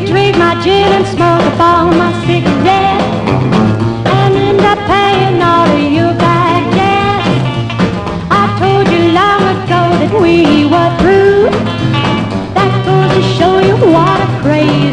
drink my gin and smoke up all my cigarettes and end up paying all of you back, yes. I told you long ago that we were through. That goes to show you what a crazy